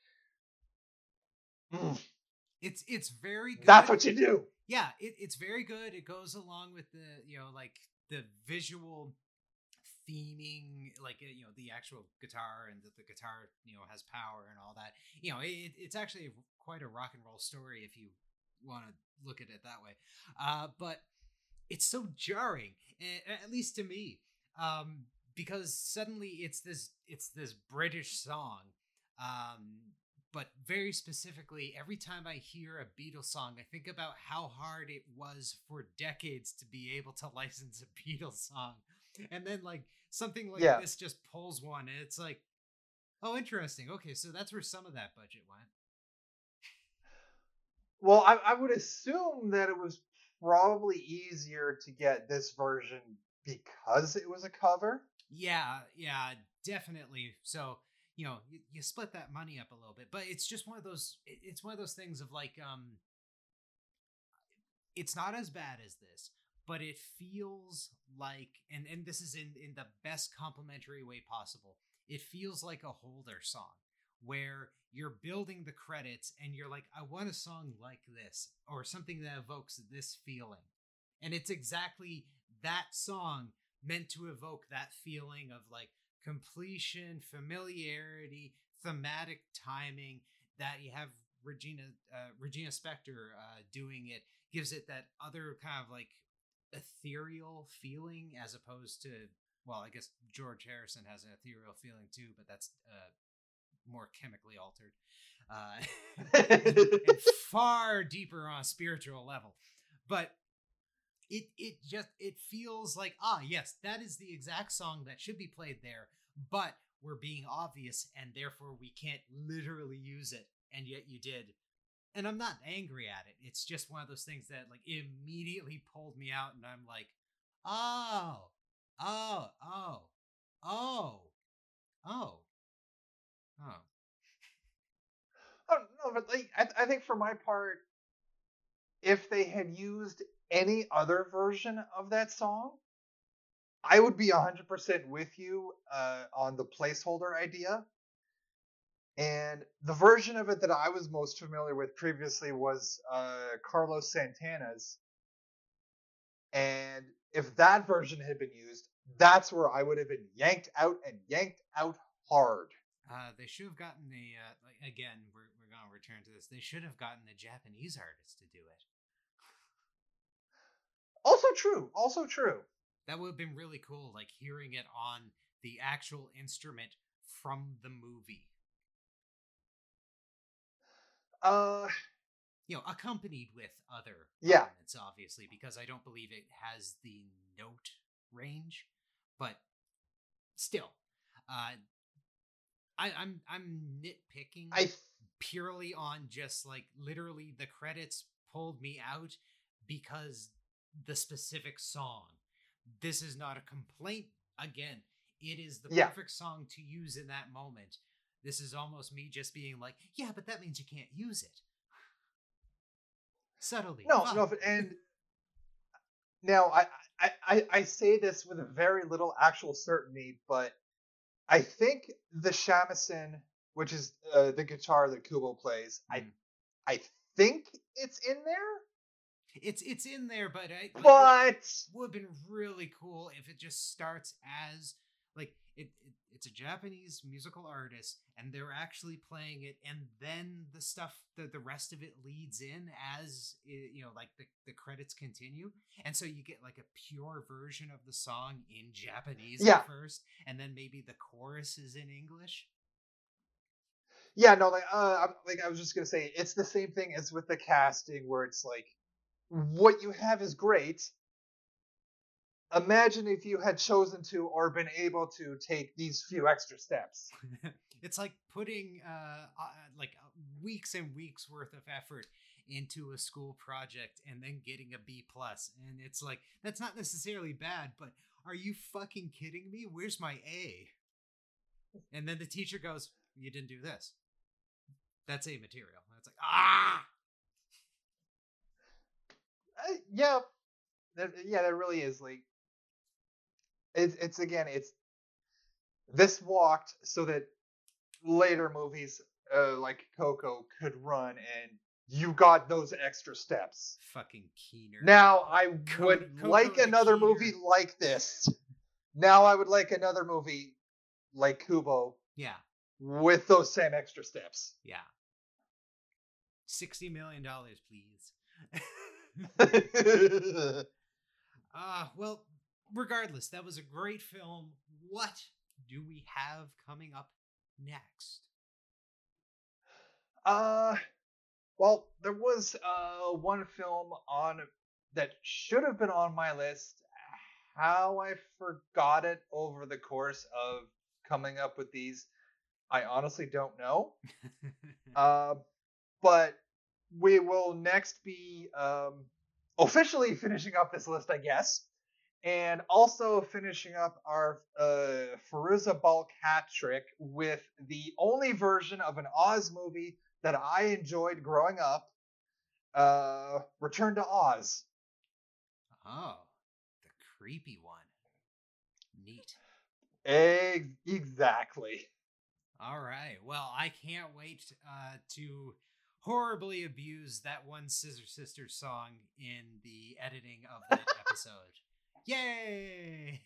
mm, It's it's very good. That's what you do. Yeah, it, it's very good. It goes along with the, you know, like the visual theming, like, you know, the actual guitar, and that the guitar, you know, has power and all that. You know, it, it's actually quite a rock and roll story if you want to look at it that way. Uh, but it's so jarring, a- at least to me, um, because suddenly it's this it's this British song. Um, but very specifically, every time I hear a Beatles song, I think about how hard it was for decades to be able to license a Beatles song. And then, like, something like Yeah. this just pulls one, and it's like, oh, interesting. Okay, so that's where some of that budget went. Well, I, I would assume that it was probably easier to get this version because it was a cover. Yeah, yeah, definitely. So, you know, you, you split that money up a little bit, but it's just one of those, it- it's one of those things of like, um, it's not as bad as this, but it feels like, and, and this is in, in the best complimentary way possible. It feels like a Holder song where you're building the credits and you're like, I want a song like this or something that evokes this feeling. And it's exactly that song meant to evoke that feeling of like completion, familiarity, thematic timing, that you have Regina uh, Regina Spektor uh, doing it gives it that other kind of like ethereal feeling as opposed to, well, I guess George Harrison has an ethereal feeling too, but that's uh, more chemically altered uh, and, and far deeper on a spiritual level. But it it just it feels like, ah, yes, that is the exact song that should be played there, but we're being obvious and therefore we can't literally use it, and yet you did. And I'm not angry at it. It's just one of those things that like immediately pulled me out, and I'm like, oh, oh, oh, oh, oh, oh. Oh no, but like I, I think for my part, if they had used any other version of that song, I would be one hundred percent with you uh, on the placeholder idea. And the version of it that I was most familiar with previously was uh, Carlos Santana's. And if that version had been used, that's where I would have been yanked out and yanked out hard. Uh, they should have gotten the uh, like again. We're we're gonna return to this. They should have gotten a Japanese artist to do it. Also true. Also true. That would have been really cool, like hearing it on the actual instrument from the movie. Uh, You know, accompanied with other Yeah. elements, obviously, because I don't believe it has the note range, but still, uh, I, I'm I'm nitpicking I th- purely on just like literally the credits pulled me out because the specific song. This is not a complaint. Again, it is the Yeah. perfect song to use in that moment. This is almost me just being like, yeah, but that means you can't use it. Subtly. no, Fine. no, and now I, I I I say this with very little actual certainty, but I think the shamisen, which is uh, the guitar that Kubo plays, Mm. I I think it's in there, It's it's in there, but I, like, but it would have been really cool if it just starts as like it, it it's a Japanese musical artist and they're actually playing it, and then the stuff the, the rest of it leads in as it, you know, like the, the credits continue, and so you get like a pure version of the song in Japanese Yeah. at first, and then maybe the chorus is in English. yeah, no, like uh, I'm- like I was just gonna say, it's the same thing as with the casting, where it's like, what you have is great. Imagine if you had chosen to or been able to take these few extra steps. It's like putting uh, uh like uh, weeks and weeks worth of effort into a school project and then getting a B plus, and it's like that's not necessarily bad, but are you fucking kidding me? Where's my A? And then the teacher goes, you didn't do this. That's A material. And it's like, ah. Uh, yeah, that, yeah, that really is like, it's it's again, it's this walked so that later movies uh, like Coco could run, and you got those extra steps. Fucking Keener. Now I Co- would Coco like the another Keener. movie like this. Now I would like another movie like Kubo Yeah, with those same extra steps. yeah. Sixty million dollars, please. Uh, well, regardless, that was a great film. What do we have coming up next? Uh, well, there was uh one film on that should have been on my list. How I forgot it over the course of coming up with these, I honestly don't know. Uh, but we will next be um, officially finishing up this list, I guess, and also finishing up our uh, Feruza Balk hat trick with the only version of an Oz movie that I enjoyed growing up, uh, Return to Oz. Oh, the creepy one. Neat. Ex- exactly. All right. Well, I can't wait uh, to horribly abuse that one Scissor Sisters song in the editing of the episode. Yay!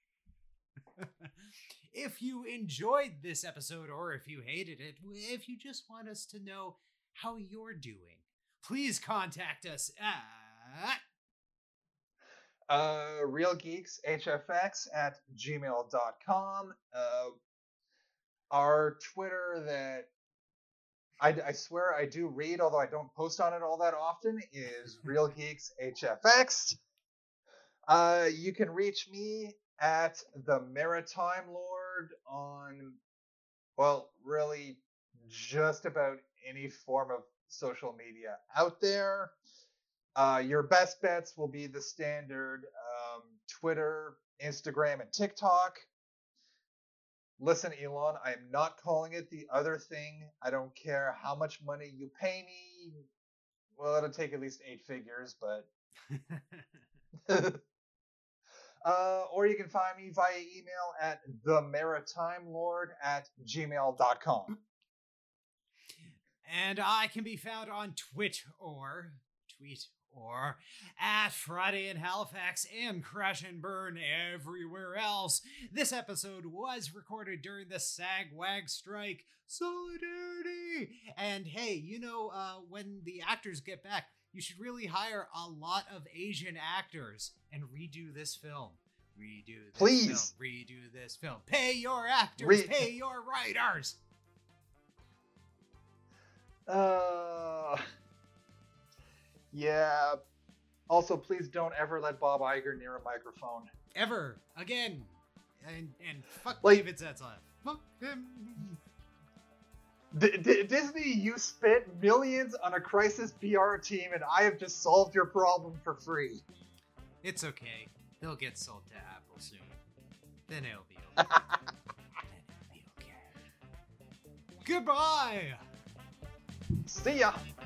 If you enjoyed this episode, or if you hated it, if you just want us to know how you're doing, please contact us at Uh, realgeekshfx at gmail dot com. Uh, our Twitter that I, I swear I do read, although I don't post on it all that often, is realgeekshfx. Uh, you can reach me at the Maritime Lord on, well, really just about any form of social media out there. Uh, your best bets will be the standard um, Twitter, Instagram, and TikTok. Listen, Elon, I am not calling it the other thing. I don't care how much money you pay me. Well, it'll take at least eight figures, but. uh, or you can find me via email at the maritime lord at gmail dot com. And I can be found on Twit or tweet or at Friday in Halifax and Crash and Burn everywhere else. This episode was recorded during the SAG-WAG strike. Solidarity! And hey, you know, uh, when the actors get back, you should really hire a lot of Asian actors and redo this film. Redo this Please. film. Redo this film. Pay your actors. Re- pay your writers. Uh, yeah. Also, please don't ever let Bob Iger near a microphone. Ever. Again. And and fuck Like- David Zaslav. Fuck him. D- D- Disney, you spent millions on a crisis P R team, and I have just solved your problem for free. It's okay. They'll get sold to Apple soon. Then it'll be okay. then it'll be okay. Goodbye! See ya.